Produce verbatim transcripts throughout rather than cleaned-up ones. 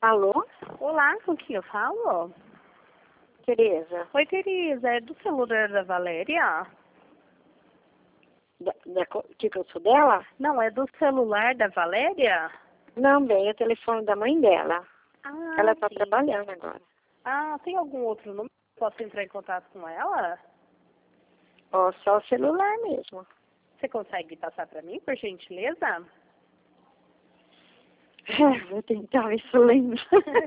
Alô? Olá, com quem eu falo? Tereza? Oi, Teresa, é do celular da Valéria? Da, da, co- que que eu sou dela? Não, é do celular da Valéria? Não, bem, é o telefone da mãe dela. Ah, Ela está sim. trabalhando agora. Ah, tem algum outro número que eu posso entrar em contato com ela? Ó, só o celular mesmo. Você consegue passar para mim, por gentileza? Vou tentar ver se eu lembro.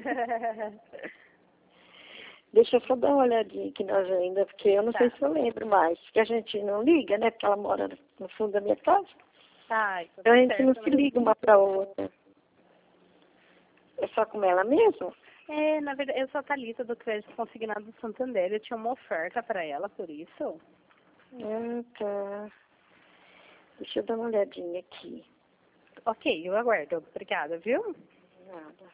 Deixa eu só dar uma olhadinha aqui nós ainda, porque eu não Tá. sei se eu lembro mais. Porque a gente não liga, né? Porque ela mora no fundo da minha casa. Ai, tudo Então a gente certo, não se né? liga uma para outra. É só com ela mesmo? É, na verdade, eu sou a Thalita do Crédito Consignado do Santander. Eu tinha uma oferta para ela, por isso. Ah, tá. Deixa eu dar uma olhadinha aqui. Ok, eu aguardo. Obrigada, viu? Nada.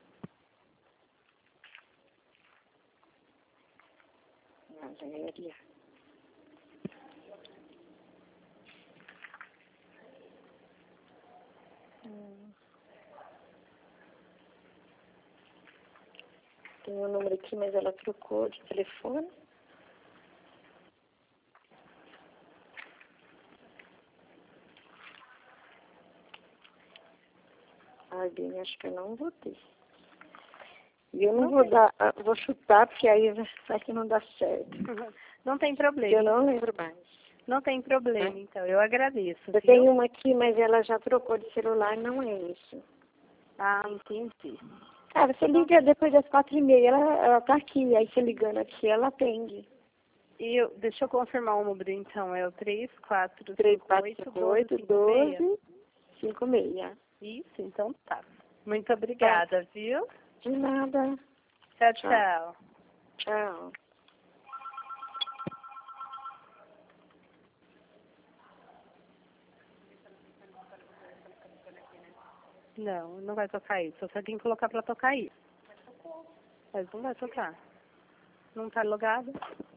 Valéria. Hum. Tem um número aqui, mas ela trocou de telefone. Ai, bem, acho que eu não vou ter. E eu não, Não vou tem, dar, ah, vou chutar, porque aí vai que não dá certo. não tem Porque problema. eu não lembro mais. Não tem problema, então. Eu agradeço, Eu viu? tenho uma aqui, mas ela já trocou de celular, não é isso. Ah, entendi. Ah, você liga depois das quatro e meia, ela, ela tá aqui, aí você ligando aqui, ela atende. E eu, deixa eu confirmar o número, então. É o três quatro três cinco quatro oito cinco doze oito, cinco seis? doze, cinco seis. Isso, então tá. Muito Tá. obrigada, viu? De nada. Tchau, Tchau. tchau. Tchau. Não, não vai tocar isso. Só se alguém colocar pra tocar isso. Mas não vai tocar. Não tá logado.